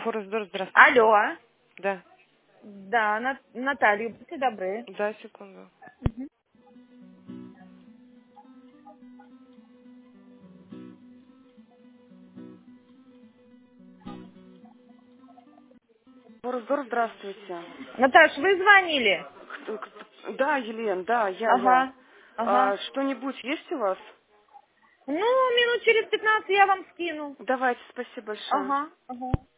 Форестдор, здравствуйте. Алло. Да, Да, Наталья, будьте добры. да, секунду. Форестдор, здравствуйте. Наташ, вы звонили? Да, Елен, да, я. Ага, ага. Что-нибудь есть у вас? Ну, минут через 15 я вам скину. Давайте, спасибо большое. Ага, ага.